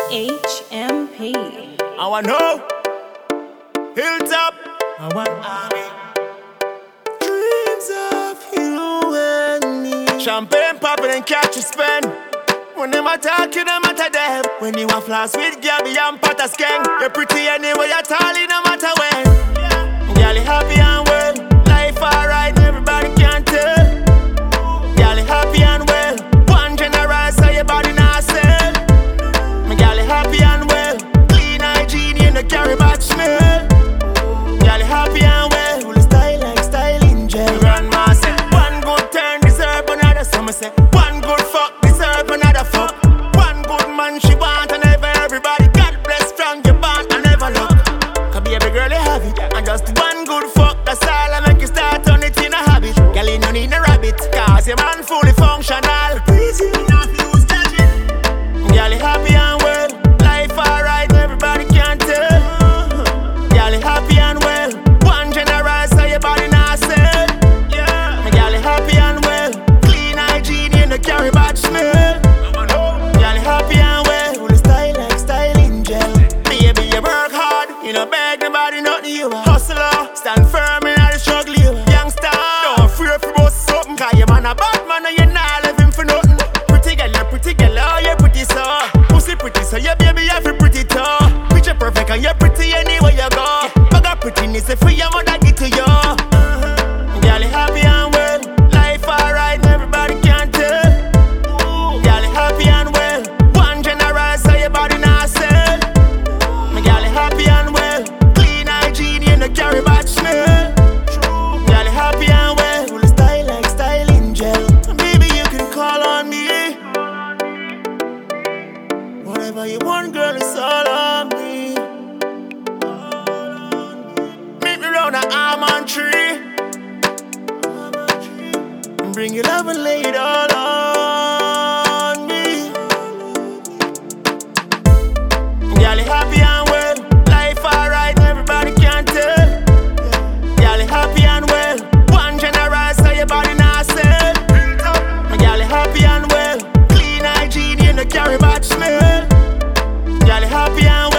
HMP. I want know. Hilltop. I want army. Dreams of you and me. Champagne popping and catch a spend. When them attack you, them matter them. When you want floss with Gabby and Potter Skeng. You're pretty anyway, you're tall, no matter when. Girl, you happy and well. Life alright, everybody can tell. Girl, you happy and well. One general, so your body not sell. Girl, you happy and well. Clean hygiene, you no carry bad smell. Girl, you happy and well. Full of style like styling gel. Grandma say, one good turn deserve another. Summer say, one good fuck deserve another fuck. One good man she want and ever everybody. God bless from your band and never look. Cause baby girl, you have it. And just one good fuck, that's all I make you start on it in a habit. Girl, you no need a rabbit. Cause your man fully functional. Easy enough, use gadget. Girl, you happy and well. Life alright, everybody can tell. Girl, you happy and well. One general, so your body not sell. Yeah. Girl, you happy and well. Clean hygiene, you no carry bad smell. Girl, you happy and well. Full of style like styling gel. Baby, you work hard. You no beg nobody, nothing you a hustler. Stand firm in all the struggle, you a youngster. Don't fear for both something. Cause your man a bad man and you not living for nothing. Pretty girl, oh you pretty so. Pussy pretty so your baby you feel pretty too. Picture perfect and you're pretty anywhere you go. But got prettiness if your mother get to you. Girl, you happy and well. Life alright, everybody can tell. Girl, you happy and well. One general, so your body not sell. Girl, you happy and well. Clean hygiene, you no carry bad smell. Girl, you happy and well. Full of style like styling gel. Baby, you can call on me. Whatever you want, girl, it's all on me. Meet me round the almond tree. Bring your love and lay it all on me. Girl, you happy and well. Life alright, everybody can tell. Girl, you happy and well. One general, so your body not sell. Girl, you happy and well. Clean hygiene, you no carry bad smell. Girl, you happy and